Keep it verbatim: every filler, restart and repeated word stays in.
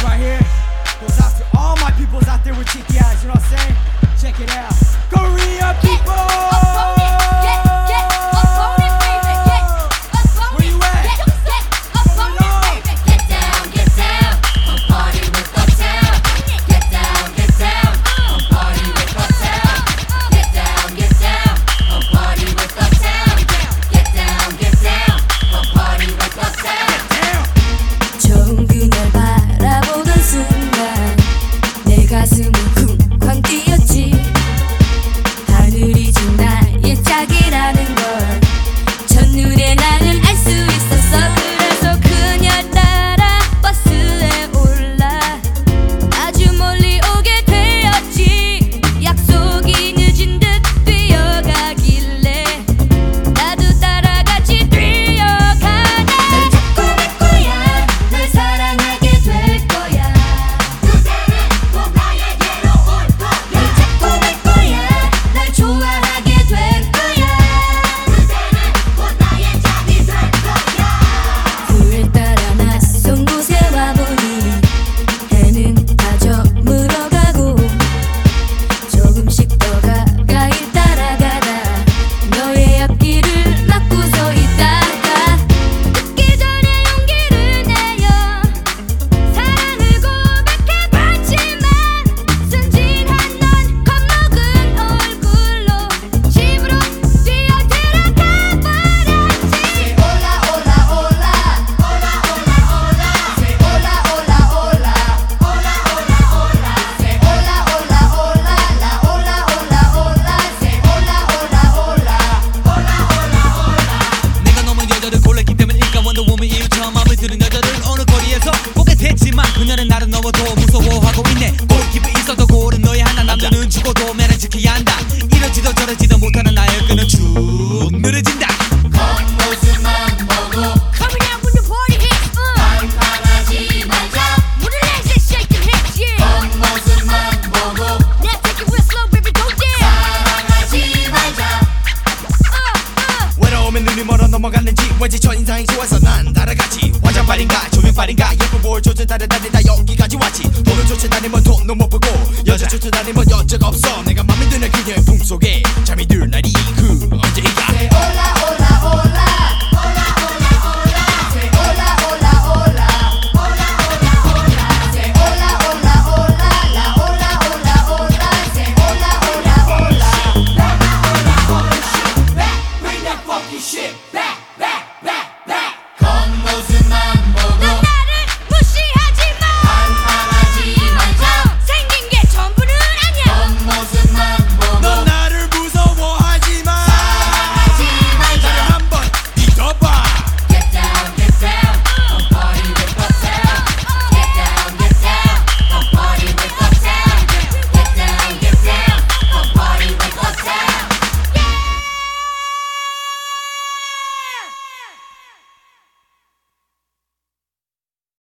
right here goes out to all my peoples out there with cheeky eyes, you know what I'm saying? Check it out. Korea people! 가슴은 쿵쾅 뛰었지. 하늘이 준 나의 짝이라는 걸 첫눈에 나는 알 수 있었어. 그래서 그녀 따라 버스에 올라 아주 멀리 오게 되었지. 약속이 늦은 듯 뛰어가길래 나도 따라같이 뛰어가네. 널 잡고 갈 거야. 널 사랑하게 될 거야. 그녀는 나를 너무도 무서워하고 있네. 골키퍼 있어도 골은 너의 하나. 남자는 죽어도 매를 지켜야 한다. 이러지도 저러지도 못하는 나의 끈은 쭉 늘어진다. 겉모습만 보고 Coming out when the party hits. Uh. 반반하지 말자. With the legs that shake them hips, yeah. 겉모습만 보고 Now take it real slow, baby, go down. 사랑하지 말자. Uh, uh. 외로우면 눈이 멀어 넘어갔는지 왠지 첫인상이 좋아서 난 따라가지. 화장빨인가 조명빨인가 예쁜 볼 쫓아다니다 여기까지 왔지. 돈을 쫓아다니면 돈도 못 보고 여자 쫓아다니면 여자가 없어.